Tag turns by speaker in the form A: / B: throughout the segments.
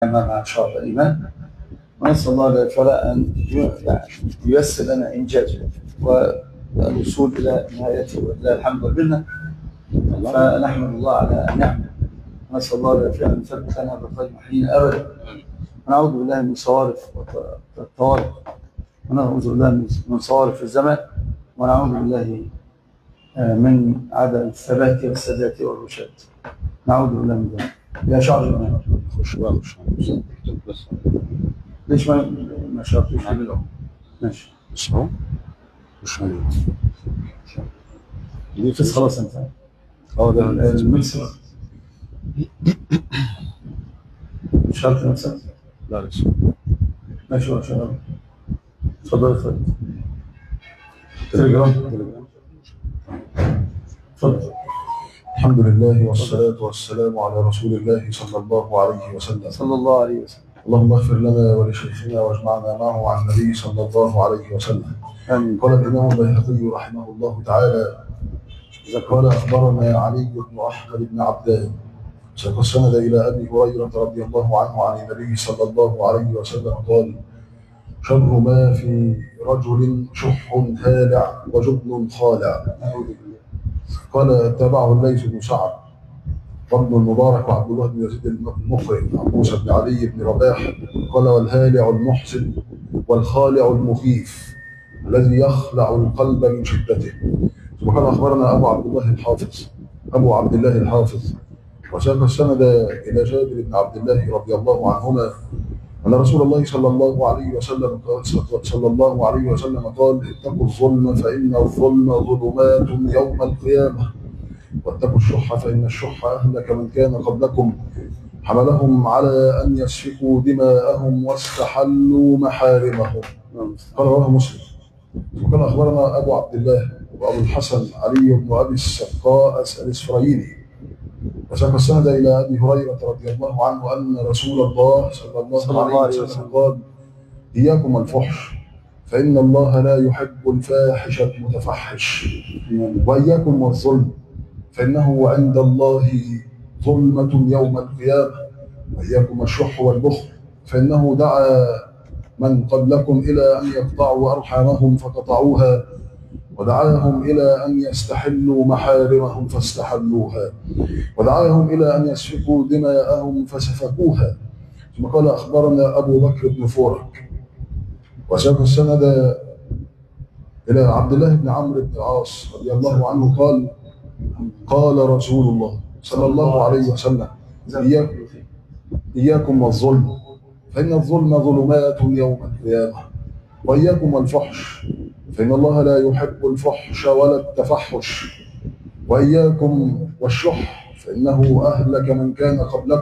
A: مع شعب الإيمان، ونسأل الله جل وعلا أن ييسر لنا إنجازه والوصول إلى نهايته، ولله الحمد والمنة. فنحمد الله على النعمة، ونسأل الله جل وعلا أن يثبت لنا بالخير حين أبدا، ونعوذ بالله من صوارف الطوارئ، ونعوذ بالله من صوارف الزمن، ونعوذ بالله من عدم الثبات والسداد والرشاد. نعوذ بالله من ذلك. يا شعب الإيمان ليش ما شرطوش منهم؟ ماشي
B: بس هو مش عليه
A: بس خلاص انت
B: ده
A: المكسر مش شرط نفسك.
B: لا لسه
A: ماشي يا شباب، اتفضل تليجرام. اتفضل.
B: الحمد لله والصلاة والسلام على رسول الله صلى الله عليه وسلم.
A: صلى الله عليه وسلم.
B: اللهم اغفر لنا ولشيخنا واجمعنا معه عن النبي صلى الله عليه وسلم.
A: آمين.
B: قال الإمام البيهقي رحمه الله تعالى: قال أخبرنا علي بن أحمد بن عبدان ساق السند إلى أبي هريرة رضي الله عنه عن النبي صلى الله عليه وسلم قال: شر ما في رجل شح هالع وجبن خالع. قال تابعه الليث بن سعد وابن المبارك وعبد الله بن يزيد المقرئ عن موسى بن علي بن رباح قال: والهالع المحسن والخالع المخيف الذي يخلع القلب من شدته. ثم قال أخبرنا أبو عبد الله الحافظ وساق السند إلى جابر بن عبد الله رضي الله عنهما أن رسول الله صلى الله عليه وسلم قال: اتقوا الظلم فإن الظلم ظلمات يوم القيامة، واتقوا الشح فإن الشح أهلك من كان قبلكم، حملهم على أن يسفكوا دماءهم واستحلوا محارمهم. قال رواه مسلم. وقال أخبرنا أبو عبد الله وأبو الحسن علي بن أبي السقاء الإسفرايني وساق السند إلى أبي هريرة رضي الله عنه أن رسول الله صلى الله عليه وسلم قال: إياكم الفحش فإن الله لا يحب الفاحش المتفحش، وإياكم والظلم فإنه عند الله ظلمة يوم القيامة، وإياكم الشح والبخل فإنه دعا من قبلكم إلى أن يقطعوا أرحامهم فقطعوها، ودعاهم إلى أن يستحلوا محارمهم فاستحلوها، ودعاهم إلى أن يسفكوا دماءهم فسفكوها. ثم قال أخبرنا أبو بكر بن فورك وساق السند إلى عبد الله بن عمرو بن العاص رضي الله عنه قال: قال رسول الله صلى الله عليه وسلم: إياكم والظلم فإن الظلم ظلمات يوم القيامة، وإياكم والفحش فإن الله لا يحب الفحش ولا التفحش، وإياكم والشح فإنه أهلك من كان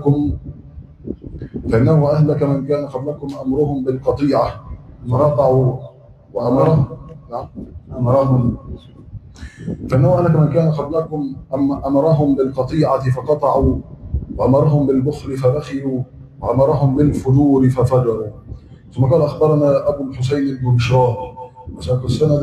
B: قبلكم أمرهم بالقطيعة فرقعوا فإنه أهلك من كان قبلكم أمرهم بالقطيعة فقطعوا، وأمرهم بالبخل فبخلوا، وأمرهم بالفجور ففجروا. ثم قال أخبرنا أبو الحسين بن بشران وساق السند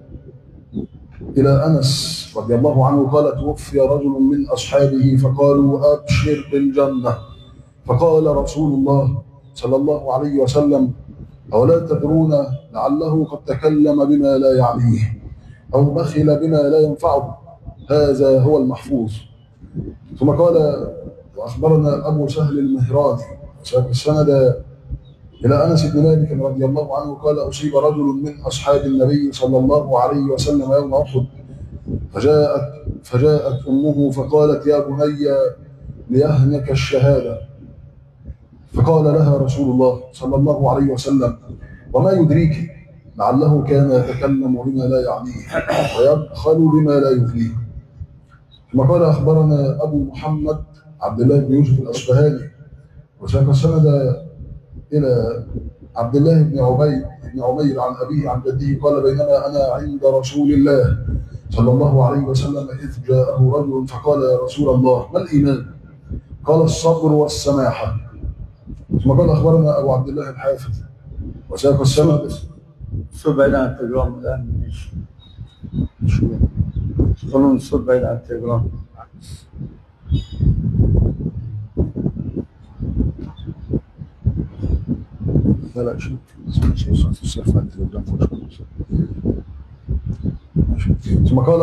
B: إلى أنس رضي الله عنه قال: توفي رجل من أصحابه فقالوا: أبشر بالجنة. فقال رسول الله صلى الله عليه وسلم: أولا تدرون لعله قد تكلم بما لا يعنيه أو بخل بما لا ينفعه، هذا هو المحفوظ. ثم قال: وأخبرنا أبو سهل المهراني وساق السند إلى أنس بن مالك رضي الله عنه قال: أصيب رجل من أصحاب النبي صلى الله عليه وسلم يوم أحد، فجاءت أمه فقالت: يا بني ليهنك الشهادة. فقال لها رسول الله صلى الله عليه وسلم: وما يدريك لعله كان يتكلم بما لا يعنيه ويبخل بما لا يغنيه. ثم قال أخبرنا أبو محمد عبد الله بن يوسف الأصبهاني وساق السند إلى عبد الله بن عمير عن أبيه عن جده قال: بينما أنا عند رسول الله صلى الله عليه وسلم إذ جاءه رجل فقال: يا رسول الله ما الإيمان؟ قال: الصبر والسماحة. ثم قال أخبرنا أبو عبد الله الحافظ وساق السند.
A: الصوت بعيد عن التليجرام الآن. شو قانون الصوت بعيد عن التليجرام.
B: لا لا شوف السلف عندي قدام فوق. ثم قال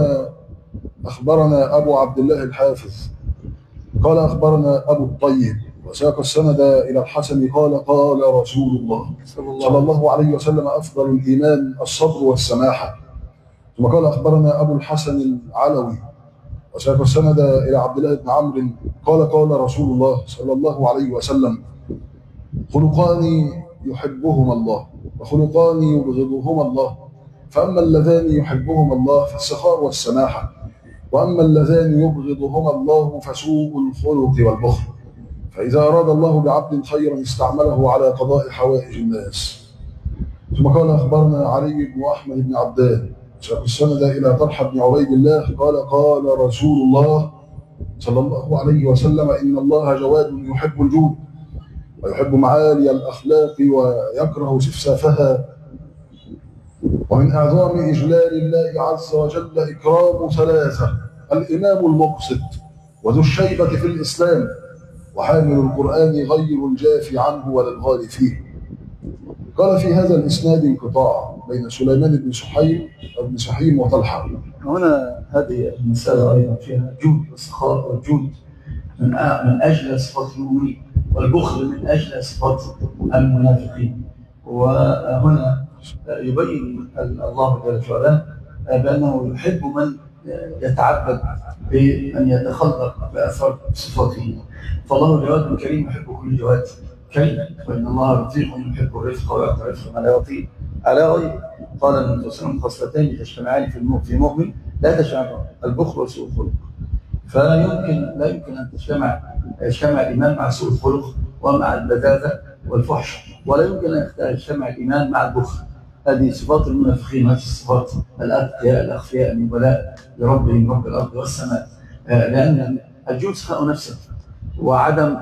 B: أخبرنا أبو عبد الله الحافظ قال أخبرنا أبو الطيب وساق السند إلى الحسن قال قال رسول الله صلى الله عليه وسلم أفضل الإيمان الصبر والسماحة. ثم قال أخبرنا أبو الحسن العلوي وساق السند إلى عبد الله بن عمرو قال قال رسول الله صلى الله عليه وسلم خلقان يحبهما الله وخلقان يبغضهما الله، فأما اللذان يحبهما الله فالسخاء والسماحة، وأما اللذان يبغضهما الله فسوء الخلق والبخل. فإذا أراد الله بعبد خيرا استعمله على قضاء حوائج الناس. ثم قال أخبرنا علي بن أحمد بن عبدان شاق السند إلى طلحة بن عبيد الله قال قال رسول الله صلى الله عليه وسلم إن الله جواد يحب الجود ويحب معالي الأخلاق ويكره سفسافها. ومن أعظم إجلال الله عز وجل إكرام ثلاثة: الإمام المقسط وذو الشيبة في الإسلام وحامل القرآن غير الجافي عنه ولا الغالي فيه. قال في هذا الإسناد انقطاع بين سليمان بن سحيم وطلحة.
A: هنا هذه المسألة أيضا فيها جود والسخاء والجود من أجل صفات المؤمنين، والبخل من أجل صفات المنافقين. وهنا يبين الله جل وعلا بأنه يحب من يتعبد بأن يتخلق بأثر صفاته. فالله جواد كريم يحب كل جواد كريم، وإن الله رفيق يحب الرفق ويعطي الرفق ما لا يعطيه على غيره. قال النبي صلى الله عليه وسلم خصلتين تجتمعان في مؤمن لا تجتمع: البخل وسوء الخلق. لا يمكن أن يجتمع الإيمان مع سوء الخلق ومع البذاذة والفحش، ولا يمكن أن يجتمع الإيمان مع البخل. هذه صفات المنافقين، هذه الصفات الأتقياء الأخفياء النبلاء لربهم رب الأرض والسماء. لأن الجود سخاء نفسه وعدم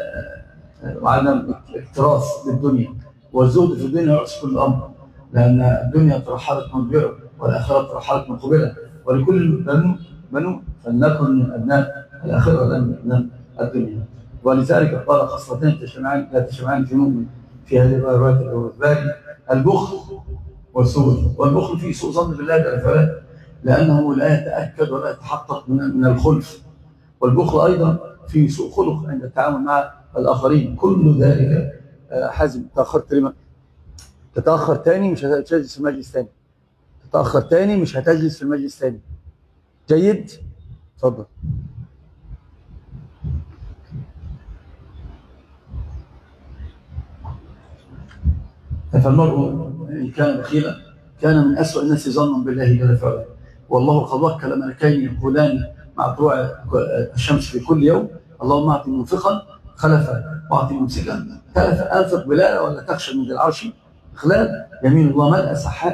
A: اكتراث بالدنيا، والزهد في الدنيا رأس كل أمر، لأن الدنيا ترحلت مدبرة والآخرة ترحلت مقبلة، ولكل بنو فلنكن من أبناء الآخرة لا من أبناء الدنيا. ولذلك قال خصلتين لا تجتمعان في مؤمن في هذه الروايات الأوروبية: البخل والسوء. والبخل فيه سوء ظن بالله جل وعلا، لأنه لا يتأكد ولا يتحقق من الخلف. والبخل أيضا فيه سوء خلق عند التعامل مع الآخرين. كل ذلك حزم. تأخرت لما؟ تتأخر تاني مش هتجلس في المجلس تاني. تتأخر تاني مش هتجلس في المجلس تاني. جيد؟ تفضل. فالمرء إن كان بخيلا كان من أسوأ الناس ظنا بالله جل وعلا. والله قد وكل ملكين يقولان مع طلوع الشمس في كل يوم: اللهم أعطي منفقا خلفا واعطي ممسكا تلفا. أنفق بلال ولا تخشى من ذي العرش خلال. يمين الله ملأ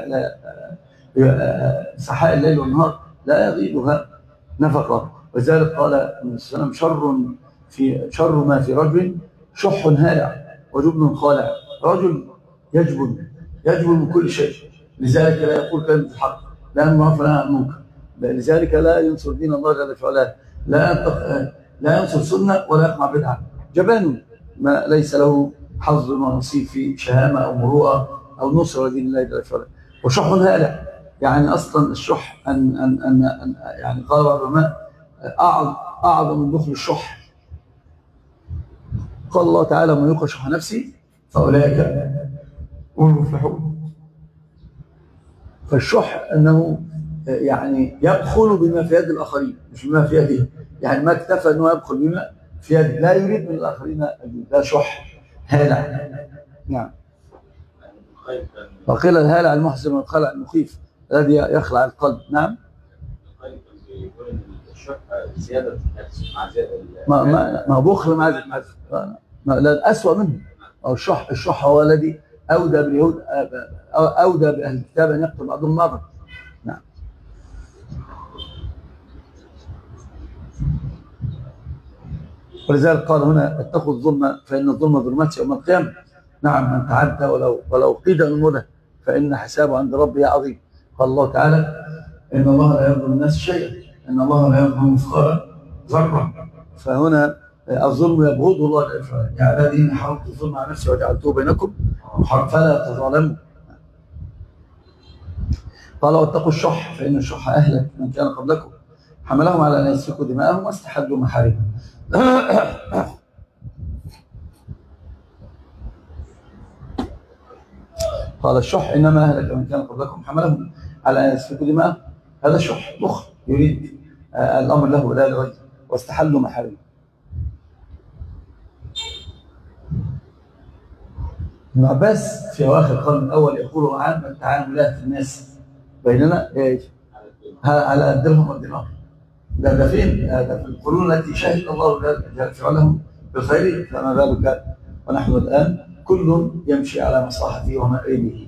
A: سحاء الليل والنهار لا يغيبها نفقة. وذلك قال النبي صلى الله عليه وسلم: شر ما في رجل شح هالع وجبن خالع. رجل يجبن من كل شيء، لذلك لا يقول كلمة الحق، لا ينهى فلا عن المنكر، لذلك لا ينصر دين الله جل وعلا، لا ينصر سنة ولا يقمع بدعة. جبان ما ليس له حظ ونصيب في شهامة أو مروءة أو نصرة دين الله جل وعلا. وشح هالع يعني أصلا الشح يعني قال بعض العلماء أعظم من بخل الشح. قال الله تعالى: من يوق شح نفسي فأولئك هم المفلحون. فالشح أنه يعني يبخل بما في يد الآخرين مش بما في يده، يعني ما اكتفى أنه يبخل بما في يده، لا يريد من الآخرين. لا شح هالع. نعم. وقيل الهالع المحزن والخلع المخيف الذي يخلع القلب. نعم.
C: الشح زيادة النفس مع زيادة
A: ما بخل مع زيادة لا أسوأ منه. أو الشح هو الذي أودى باليهود أودى بأهل الكتاب أن يقتل بعضهم بعضا. نعم. ولذلك قال هنا: اتقوا الظلم فإن الظلم ظلمات يوم القيامة. نعم، من تعدى ولو قيد المدى فإن حسابه عند ربه عظيم. قال الله تعالى: إن الله لا يظلم الناس شيئا، إن الله لا يظلم مثقال ذرة. فهنا الظلم يبغضه الله جل وعلا: يا عبادي إني حرمت الظلم على نفسي وجعلته بينكم فلا تظالموا. قال واتقوا الشح فإن الشح أهلك من كان قبلكم حملهم على أن يسفكوا دماءهم واستحلوا محارمهم. قال الشح إنما أهلك من كان قبلكم حملهم على أن يسفكوا دماءهم. هذا شح بخل يريد الأمر له ولا لغيره، واستحلوا محارمهم. ابن عباس في أواخر القرن الأول يقول عامة التعاملات الناس بيننا على الدرهم والدينار. ده فين؟ ده في القرون التي شهد الله جل فعلهم بالخير، فما بالك ونحن الآن كل يمشي على مصلحته ومآربه.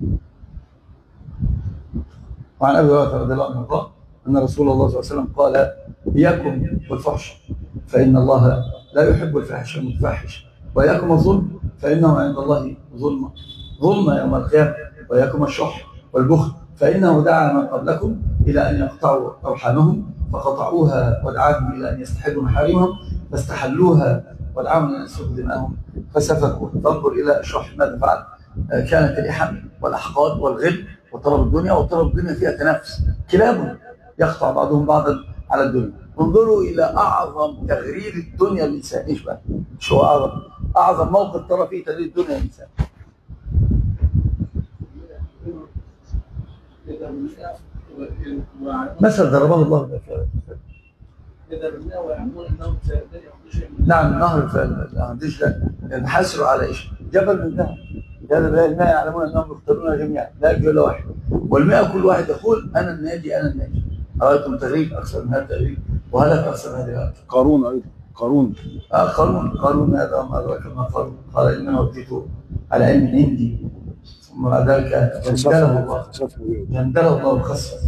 A: وعن أبي هريرة رضي الله عنه أن رسول الله صلى الله عليه وسلم قال إياكم والفحش فإن الله لا يحب الفاحش المتفحش، وإياكم الظلم فإنه عند الله ظلم يوم القيامة، وإياكم الشح والبخل فإنه دعا من قبلكم إلى أن يقطعوا أرحامهم فقطعوها، ودعاهم إلى أن يستحلوا محارمهم فاستحلوها، ودعاهم إلى أن يسفكوا دماءهم فسفكوا. تنظر إلى الشح ماذا فعل؟ كانت الإحن والأحقاد والغل وطلب الدنيا، وطلب الدنيا فيها تنافس، كلاب يقطع بعضهم بعضا على الدنيا. انظروا إلى أعظم تغرير الدنيا للإنسان. إيش بقى؟ شو أعظم موقف ترى فيه تغرير الدنيا للإنسان؟ مثل ضربه الله بالكلام. نعم نهر دجلة ينحسر على ايش؟ جبل من ذهب. هذا الماء يعلمون انهم يقتلون جميعا لا يجوز الا واحد، والماء كل واحد يقول انا الناجي انا الناجي. رايتم تغريب اكثر من هذا التغريب وهلك اكثر من هذا.
B: قارون ايضا
A: قارون هذا ما ادراك ما قارون. قال انما اوتيته على علم عندي، ثم بعد ذلك جندله الله بخسفه.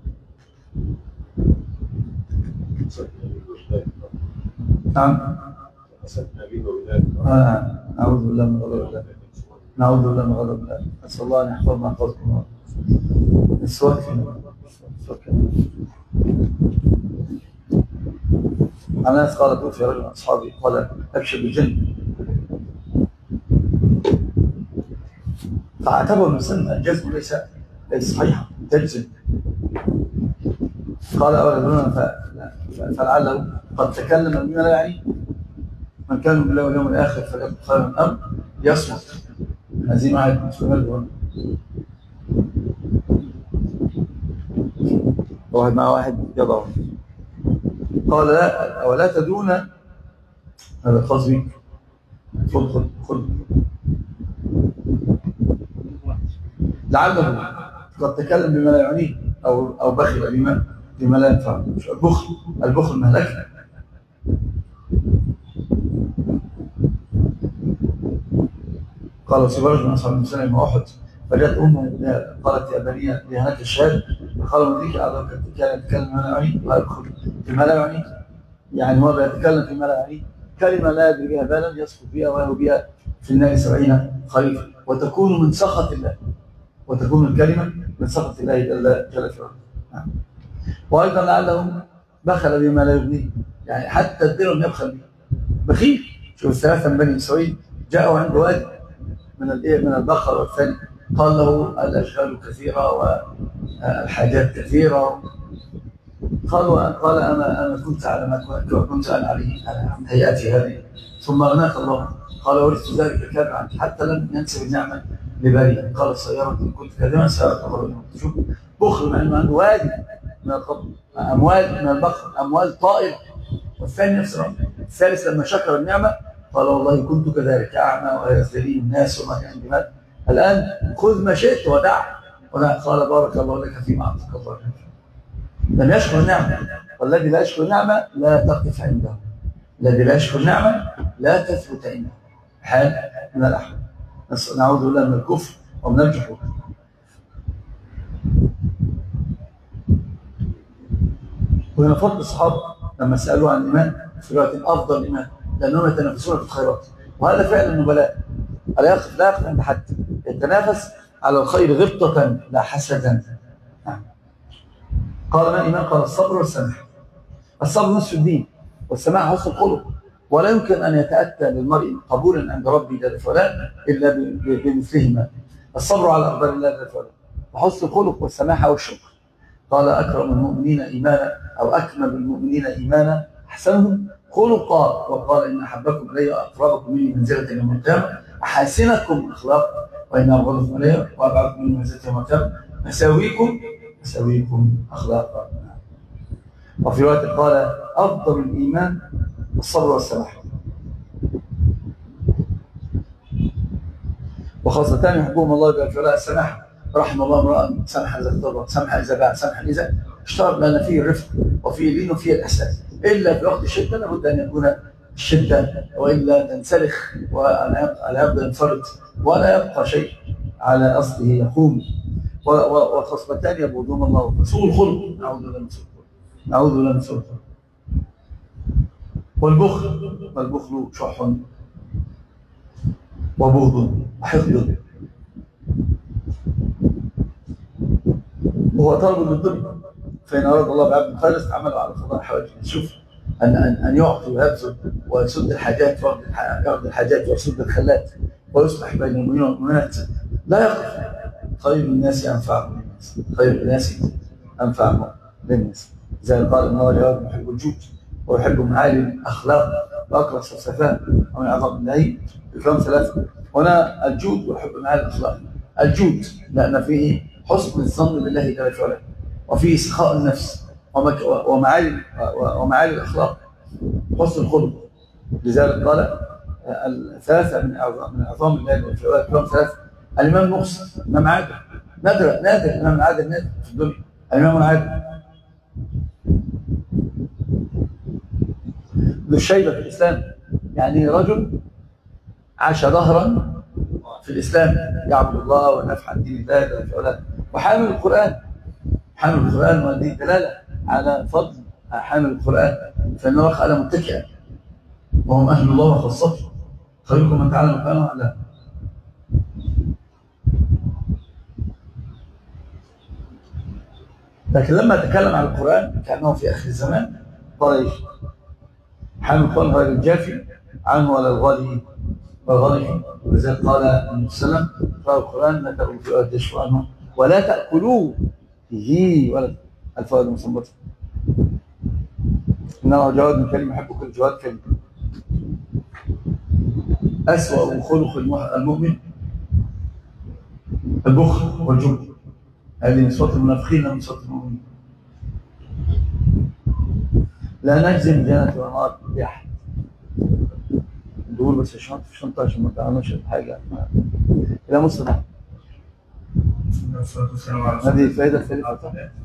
A: نعم. نعوذ بالله من غضب الله. نعوذ بالله من غضب الله. نسأل الله أن يحفظنا ويحفظكم. السواك عن ناس قال توفي رجل من أصحابي قال أبشر بالجن، فاعتبر المسلم الجزم ليس صحيحا تجزم. قال أولدنا فلعله قد تكلم بما لا يعني. من كان بالله واليوم الآخر فليقل خيرا أم يصمت. هذه معي مستمر. واحد مع واحد يضعه. قال لا ولا تدون هذا الخاص بك. خذ لعله قد تكلم بما لا يعنيه أو بخل بما لا ينفعه. البخل مهلكة. قال سبرج من أصحاب المسلم يوم أحد فجاءت أمه قالت يا بني لهناك الشهادة، قال من ذيك أعظم كان يتكلم بما لا يعنيه. قال ادخل بما لا يعنيه، يعني هو بيتكلم فيما لا يعنيه، كلمة لا يدري بها بالا يسقط بها ويهو بها في النار 70 خريفا، وتكون من سخط الله، وتكون الكلمة من سخط الله جل في علاه. وأيضا لعلهم بخل بما لا يغنيه، يعني حتى الدرهم يبخل به، بخيل. شوف الثلاثة من بني إسرائيل جاءوا عند وادي من البقر والثاني، قال له الأشغال كثيرة والحاجات كثيرة. قال أنا كنت على ما كنت أنا عليه على هيئتي هذه، ثم غناك الله. قال ورثت ذلك كابعا حتى لم ينسب النعمة لبالي. قال سيارة إن كنت كاذبا سيارة الله. شوف بخل مع أنه عنده وادي من القبر، أموال من البقر، أموال طائرة. والثاني نفس الأمر. الثالث لما شكر النعمة قال والله كنت كذلك أعمى ويزدري الناس وما كان عندي مال، الآن خذ ما شئت ودع. قال بارك الله لك فيما أعطاك الله. لم يشكر النعمة، والذي لا يشكر النعمة لا تقف عنده، الذي لا يشكر النعمة لا تثبت عنده حال من الأحوال. نعوذ بالله من الكفر ومن الجحود. وهنا فضل الصحابة لما سألوا عن الإيمان في رواية أفضل الإيمان لأنهم يتنافسون في الخيرات، وهذا فعل النبلاء. لا يقف عند حد، يتنافس على الخير غبطة لا حسدا. قال ما الإيمان؟ قال الصبر والسماح. الصبر نصف الدين، والسماح حسن الخلق، ولا يمكن أن يتأتى للمرء قبولا عند ربه جل وعلا إلا بمثلهما: الصبر على أقدار الله جل وعلا، وحسن الخلق والسماحة والشكر. قال: أكرم المؤمنين إيمانا أو أكمل المؤمنين إيمانا أحسنهم خلقا. وقال: إن أحبكم إلي وأقربكم مني منزلة يوم القيامة أحاسنكم أخلاقا، وإن أبغضكم إلي وأبعدكم مني منزلة يوم القيامة أساويكم أخلاقا. وفي رواية قال: أفضل الإيمان الصبر والسماحة. وخاصتان يحبهم الله جل وعلا السماحة. رحم الله امرأ سمح إذا اغتضب، سمح إذا باع، سمح إذا اشترط، لأن فيه الرفق وفيه اللين وفيه الإحسان. إلا في وقت الشدة لابد أن يكون الشدة، وإلا تنسلخ والعبد ينفرد ولا يبقى شيء على أصله يقوم. وخصمتان يبغضهم الله: سوء الخلق، نعوذ بالله من سوء الخلق، والبخل شح وبغض وحقد، وهو طالب للدنيا. فإن أراد الله بعبد خير استعمله على قضاء حوائجه. شوف أن يعطي ويبذل ويسد الحاجات ويقضي الحاجات ويسد الخلات ويصلح بين المؤمنين والمؤمنات. لا يقف: خير الناس أنفعهم للناس، خير الناس أنفعهم للناس. زي ما قال: إن الله جواد يحب الجود ويحب معالي الأخلاق وأكره السفسفاء، ومن أعظم الله الكلام ثلاثة. هنا الجود ويحب معالي الأخلاق. الجود لأن فيه حسن الظن بالله جل وعلا، وفيه سخاء النفس ومعالي الأخلاق، حسن الخلق. لذلك قال: الثلاثة من أعظم الله جل وعلا الكلام ثلاثة. الإمام المقسط، الإمام عادل، نادر الإمام العادل نادر في الدنيا، الإمام العادل. ذو الشيبة في الإسلام، يعني رجل عاش ظهرا في الإسلام يعبد الله ونفع عن دين الله جل وعلا، وحامل القرآن. حامل القرآن، وهذه دلالة على فضل حامل القرآن، فإنه قال متكئا وهم أهل الله وخاصته. خيركم من تعلم القرآن وعلمه. لكن لما تكلم عن القرآن كأنه في آخر الزمان قال: حامل القرآن غير الجافي عنه ولا الغالي والغالي. ولذلك قال النبي صلى الله عليه وسلم: اقرأوا القرآن لا تأكلوا فيه ولا تشربوا عنه ولا تأكلوه فيه ولا الفوائد المثمرة. إنه جواد كريم يحب كل جواد كريم. أسوأ خلق المؤمن البخل والجبن. هذه من صفات المنافقين ومن صفات المؤمنين. لا نجزم الجنة والنار بأحد. دول بس الشنطة عشان ما تعملش حاجة إلى مصر. هذه الفائدة الثالثة.